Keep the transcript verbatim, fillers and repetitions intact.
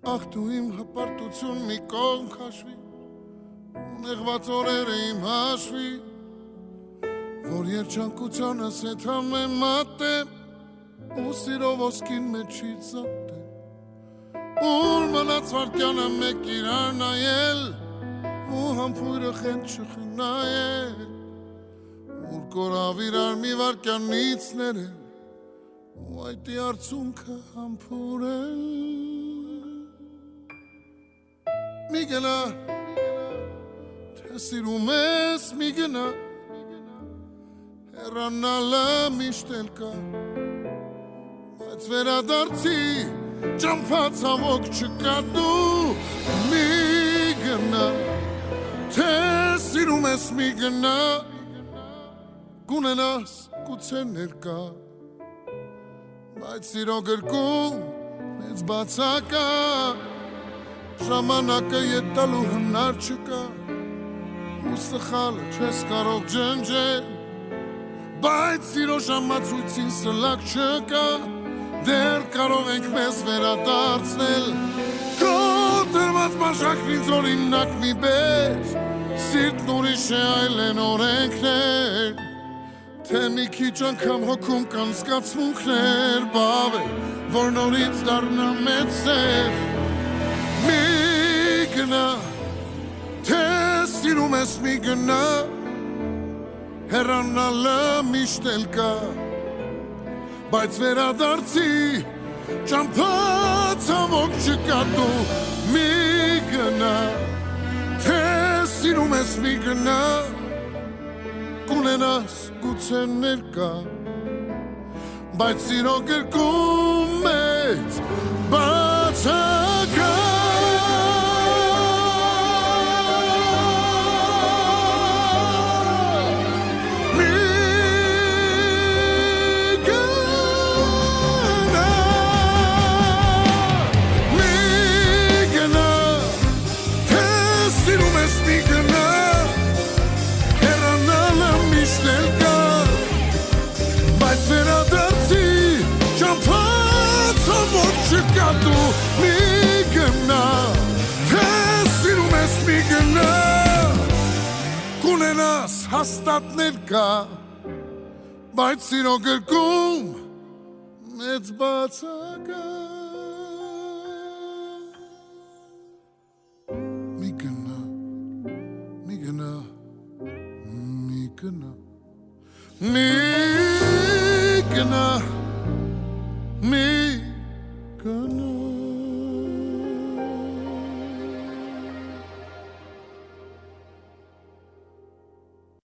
Ախ դու իմ հպարտություն մի կողմ քաշվի Նեղված օրերը իմ հաշվի Որ երջանկությանս հետ համեմ մատեմ Ու սիրով ոսկին մեջից զատեմ Ուր մնաց վարդյանը մեկ իրար նայել Ու համբույրը խենդ չխնայել Ուր կորավ իրար մի վարկյանից ներել Ու այդի արցունքը համբուրել Մի գնա Թե սիրում ես մի գնա Հեռանալը միշտ էլ կա Բայց վերադարձի ճամփա ցավոք չկա դու Մի գնա Թե սիրում ես մի գնա Կունենաս գուցե ներկա Բայց սիրո գրկում մեծ բացակա Ժամանակը ետ տալու հնար չկա Ու սխալը չես կարող ջնջել Բայց սիրո ժամացույցին սլակ չկա Դեռ կարող ենք մեզ վերադարձնել Քո տրված բաժակնին զորինակ մի բեր Սիրտն ուրիշ է այլ են օրենքներ Թե մի քիչ անգամ հոգում կան զգացմունքներ Բավ է, որ նորից դառնա մեծ սեր Մի գնա, թե սիրում ես մի գնա Հեռանալը միշտ էլ կա Բայց վերադարձի ճամփա ցավոք չկա դու Մի գնա, թե սիրում ես մի գնա Կունենաս գուցե ներկա Բայց սիրո գրկում մեծ բացակա Չկա դու մի գնա Թե սիրում ես մի գնա Կունենաս հաստատ ներկա Բայց սիրո գրկում մեծ բացակա Մի գնա, մի գնա, մի գնա Մի գնա